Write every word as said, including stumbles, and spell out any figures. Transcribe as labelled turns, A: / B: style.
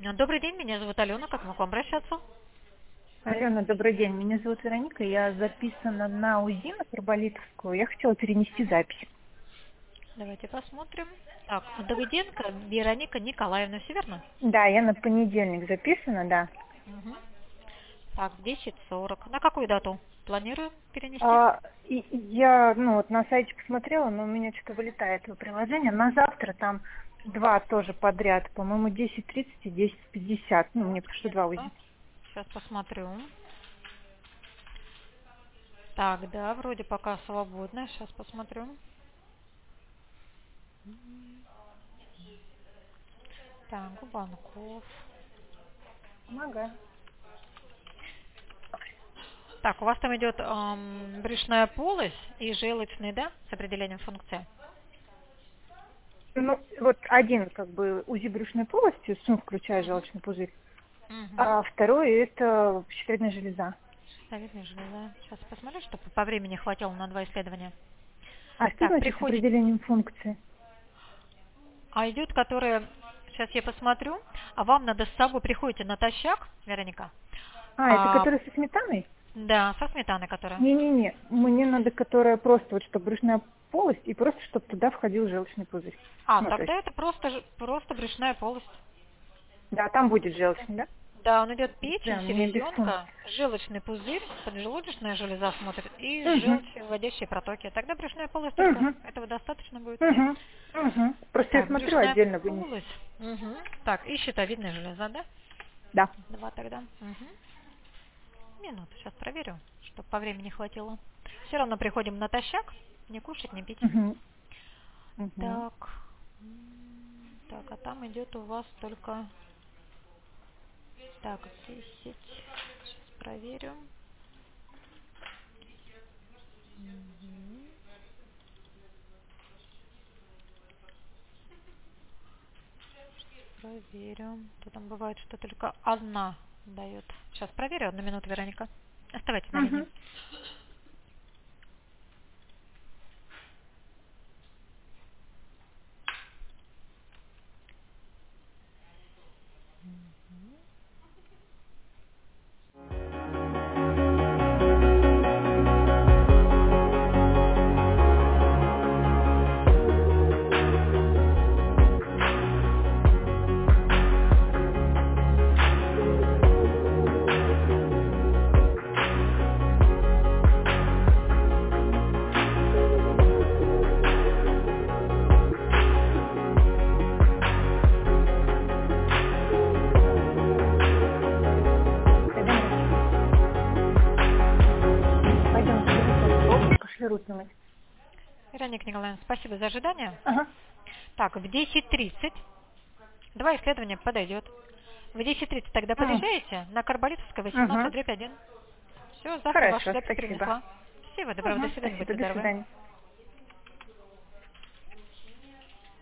A: Добрый день, меня зовут Алена, как могу обращаться?
B: Алена, добрый день. Меня зовут Вероника. Я записана на УЗИ на Карболитовскую. Я хотела перенести запись.
A: Давайте посмотрим. Так, Давыденко Вероника Николаевна, все верно?
B: Да, я на понедельник записана, да.
A: Угу. Так, в десять сорок. На какую дату планирую перенести?
B: А, и, я, ну, вот на сайте посмотрела, но у меня что-то вылетает его приложение. На завтра там два тоже подряд. По-моему, десять тридцать и десять пятьдесят. Ну, мне потому что два УЗИ.
A: Сейчас посмотрю. Так, да, вроде пока свободно. Сейчас посмотрю. Так, Губанков.
B: Помогаю.
A: Так, у вас там идет эм, брюшная полость и желчный, да, с определением функции?
B: Ну, вот один, как бы, УЗИ брюшной полости, ну, включая желчный пузырь.
A: Угу.
B: А второй это щитовидная железа.
A: Щитовидная железа. Сейчас посмотрю, чтобы по времени хватило на два исследования.
B: А что
A: Так,
B: значит с
A: приходит.
B: определением функции?
A: А идет, которая, сейчас я посмотрю, а вам надо с собой, приходите натощак, Вероника,
B: А, это
A: а,
B: которая со сметаной?
A: да, со сметаной, которая.
B: Не-не-не, мне надо, которая просто, вот, чтобы брюшная полость, и просто, чтобы туда входил желчный пузырь.
A: А,
B: Ну, то есть,
A: тогда это просто, ж- просто брюшная полость.
B: да, там будет желчный, да?
A: Да, он идет печень,
B: Да, мне без
A: селезенка,
B: функций.
A: желчный пузырь, поджелудочная железа смотрит и
B: Угу,
A: желчь, вводящие протоки. Тогда брюшная полость только.
B: угу,
A: Этого достаточно будет.
B: угу, угу. Просто я
A: Так,
B: смотрю,
A: брюшная
B: отдельно вынести.
A: полость. Угу. Так, и щитовидная железа, да?
B: Да.
A: Два тогда. Угу. Минуту, сейчас проверю, чтобы по времени хватило. Все равно приходим натощак, не кушать, не пить.
B: Угу, угу.
A: Так, м, так, а там идет у вас только, так, десять. Сейчас проверю. Мгм. Проверю. То там бывает, что только одна дает. Сейчас проверю, одну минуту, Вероника. Оставайтесь на линии.
B: Угу. Пойдем расти. Пойдем, забери кофе. Пошли руки мыть.
A: Вероника Николаевна, спасибо за ожидание.
B: Ага.
A: Так, в десять тридцать два исследования подойдет. В десять тридцать тогда
B: М,
A: подъезжаете на Карболитовская
B: Угу.
A: восемнадцать дробь один. Все, завтра вашу
B: Хорошо,
A: запись
B: спасибо.
A: принесла. Всего доброго, до
B: Угу.
A: свидания,
B: Спасибо,
A: будьте
B: до
A: здоровы.
B: свидания.